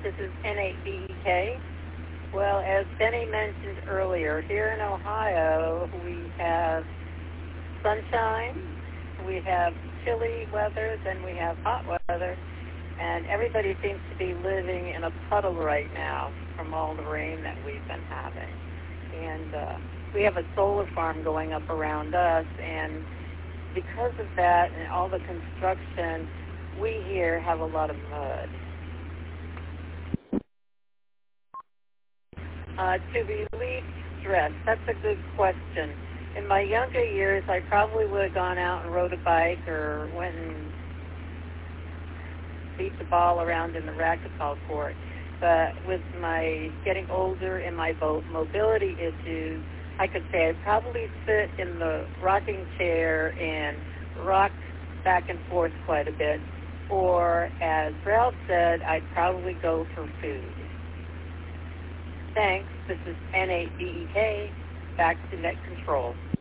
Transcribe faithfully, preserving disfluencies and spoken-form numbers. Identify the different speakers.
Speaker 1: This is N eight B E K. Well, as Benny mentioned earlier, here in Ohio, we have sunshine, we have chilly weather, then we have hot weather, and everybody seems to be living in a puddle right now from all the rain that we've been having. And uh, we have a solar farm going up around us, and because of that and all the construction, we here have a lot of mud. Uh, to relieve stress, that's a good question. In my younger years, I probably would have gone out and rode a bike or went and beat the ball around in the racquetball court. But with my getting older and my mobility issues, I could say I'd probably sit in the rocking chair and rock back and forth quite a bit. Or, as Ralph said, I'd probably go for food. Thanks. This is N eight B E K. Back to Net Control.